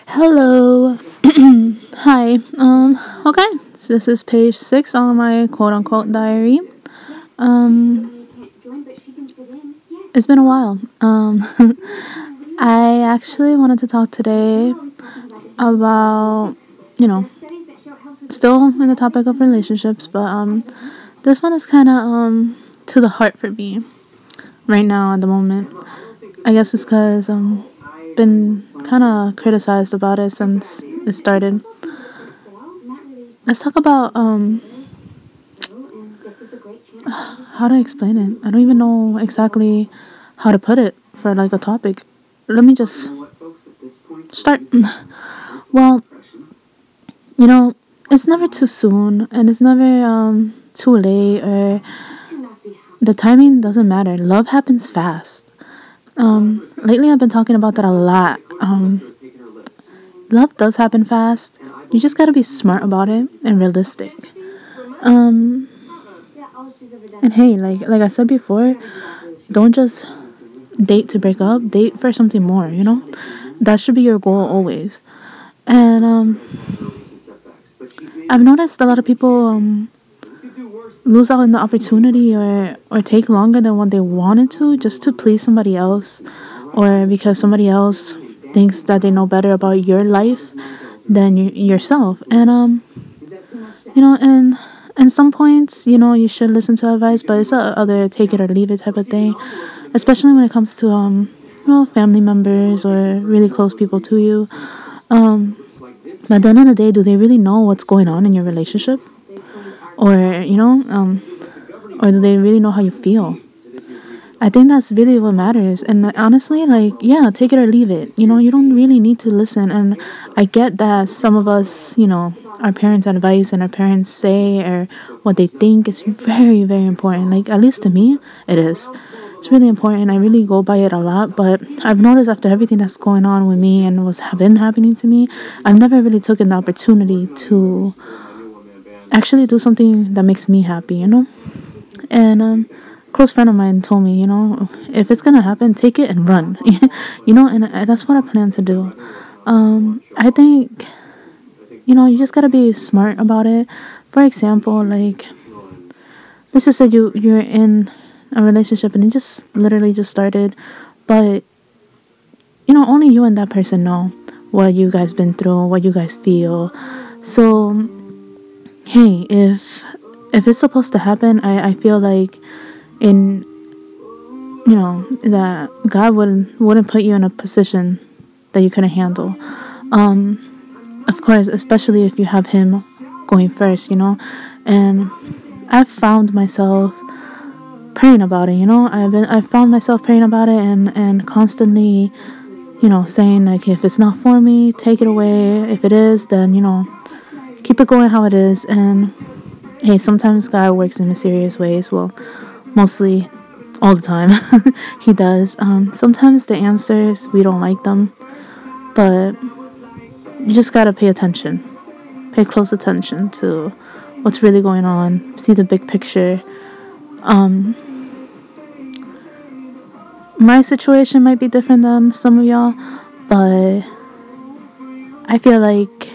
Hello. Hi. Okay. So this is page 6 on my quote unquote diary. Um, it's been a while. I actually wanted to talk today about, you know, still in the topic of relationships, but this one is kind of to the heart for me right now at the moment. I guess it's because been kind of criticized about it since it started. Let's talk about how to explain it. I don't even know exactly how to put it for like a topic. Let me just start. Well, it's never too soon and it's never too late, or the timing doesn't matter. Love happens fast. Lately I've been talking about that a lot. Love does happen fast. You just gotta be smart about it and realistic. Um, and hey, like I said before, don't just date to break up. Date for something more. That should be your goal always. And I've noticed a lot of people lose out on the opportunity, or take longer than what they wanted to, just to please somebody else, or because somebody else thinks that they know better about your life than yourself. And and some points, you should listen to advice, but it's a other take it or leave it type of thing, especially when it comes to family members or really close people to you. But at the end of the day, do they really know what's going on in your relationship? Or, or do they really know how you feel? I think that's really what matters. And honestly, yeah, take it or leave it. You don't really need to listen. And I get that some of us, our parents' advice and our parents say or what they think is very, very important. Like, at least to me, it is. It's really important. I really go by it a lot. But I've noticed after everything that's going on with me and what's been happening to me, I've never really taken the opportunity to actually do something that makes me happy. And close friend of mine told me, if it's gonna happen, take it and run. And that's what I plan to do. I think you just gotta be smart about it. For example, like, let's just say you're in a relationship and it just literally just started, but only you and that person know what you guys been through, what you guys feel. So hey, if it's supposed to happen, I feel like in that God wouldn't put you in a position that you couldn't handle. Of course, especially if you have him going first, and I've found myself praying about it. I've found myself praying about it, and constantly, saying, like, if it's not for me, take it away. If it is, then keep it going how it is. And hey, sometimes God works in mysterious ways. Well, mostly all the time he does. Sometimes the answers, we don't like them, but you just gotta pay close attention to what's really going on, see the big picture. My situation might be different than some of y'all, but I feel like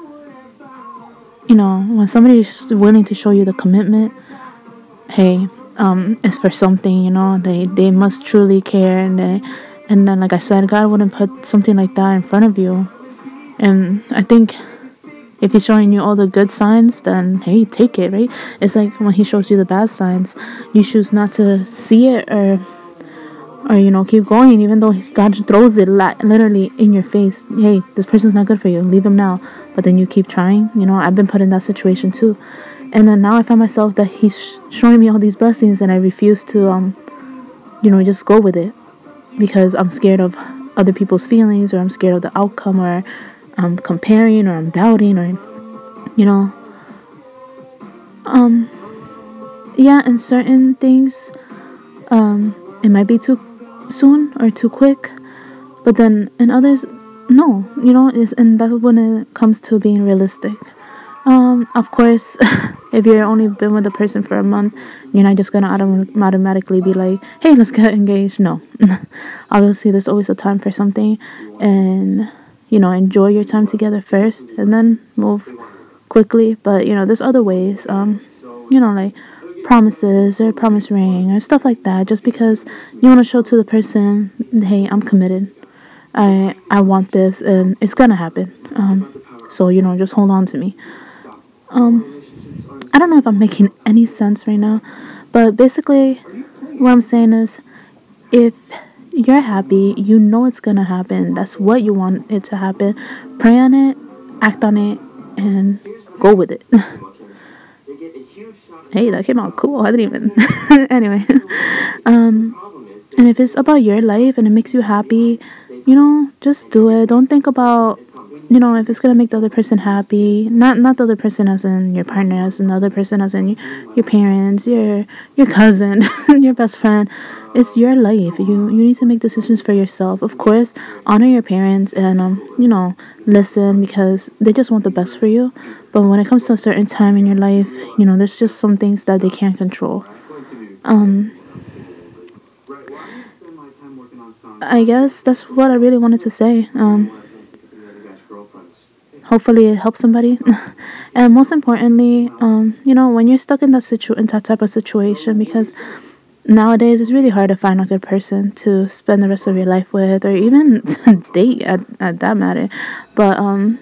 when somebody's willing to show you the commitment, hey, it's for something. They must truly care. And then, like I said, God wouldn't put something like that in front of you. And I think if he's showing you all the good signs, then hey, take it, right? It's like when he shows you the bad signs, you choose not to see it, or keep going, even though God throws it literally in your face. Hey, this person's not good for you, leave him now. But then you keep trying. I've been put in that situation too. And then now I find myself that he's showing me all these blessings, and I refuse to just go with it, because I'm scared of other people's feelings, or I'm scared of the outcome, or I'm comparing, or I'm doubting, or yeah, and certain things, it might be too soon or too quick, but then in others, no, and that's when it comes to being realistic. Of course, if you're only been with a person for a month, you're not just gonna automatically be like, hey, let's get engaged. No. Obviously, there's always a time for something. And enjoy your time together first and then move quickly. But there's other ways, like promises or promise ring or stuff like that, just because you want to show to the person, hey, I'm committed. I want this and it's gonna happen. So just hold on to me. I don't know if I'm making any sense right now, but basically what I'm saying is, if you're happy, it's gonna happen. That's what you want it to happen. Pray on it, act on it, and go with it. Hey, that came out cool. I didn't even. Anyway, and if it's about your life and it makes you happy, just do it. Don't think about, if it's gonna make the other person happy. Not the other person as in your partner, as in the other person as in your parents, your cousin, your best friend. It's your life. You need to make decisions for yourself. Of course, honor your parents and listen, because they just want the best for you. But when it comes to a certain time in your life, there's just some things that they can't control. I guess that's what I really wanted to say. Hopefully it helps somebody. And most importantly, when you're stuck in that type of situation, because nowadays it's really hard to find a good person to spend the rest of your life with, or even to date at that matter. But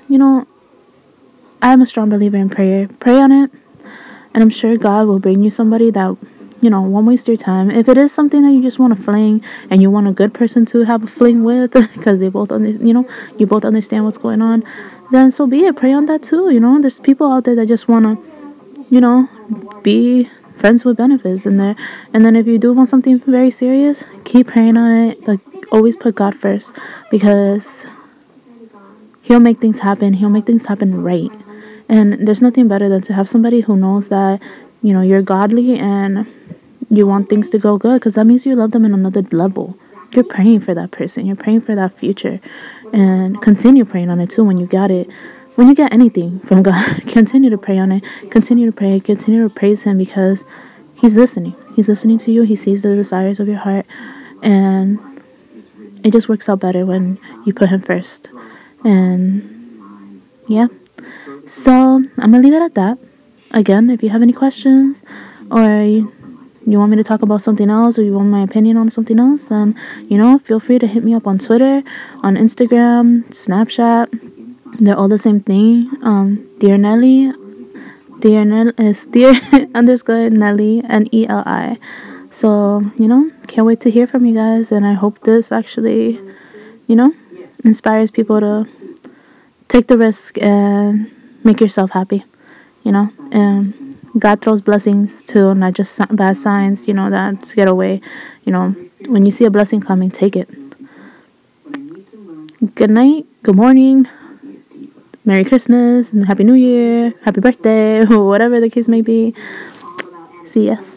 I'm a strong believer in prayer. Pray on it, and I'm sure God will bring you somebody that won't waste your time. If it is something that you just want to fling and you want a good person to have a fling with, because they both you both understand what's going on, then so be it. Pray on that too. There's people out there that just want to be friends with benefits in there. And then if you do want something very serious, keep praying on it, but always put God first, because He'll make things happen. He'll make things happen right. And there's nothing better than to have somebody who knows that you're godly and you want things to go good, because that means you love them in another level. You're praying for that person. You're praying for that future, and continue praying on it too. When you got it, when you get anything from God, continue to pray on it. Continue to pray. Continue to praise Him, because He's listening. He's listening to you. He sees the desires of your heart, and it just works out better when you put Him first. And yeah, so I'm gonna leave it at that. Again, if you have any questions, or you want me to talk about something else, or you want my opinion on something else, then feel free to hit me up on Twitter, on Instagram, Snapchat. They're all the same thing. Dear Nelly. Dear Nelly is dear underscore Nelly, Nelli. So can't wait to hear from you guys, and I hope this actually inspires people to take the risk and make yourself happy. And God throws blessings too, not just bad signs, that get away. When you see a blessing coming, take it. Good night, good morning, Merry Christmas, and Happy New Year, Happy birthday, whatever the case may be. See ya.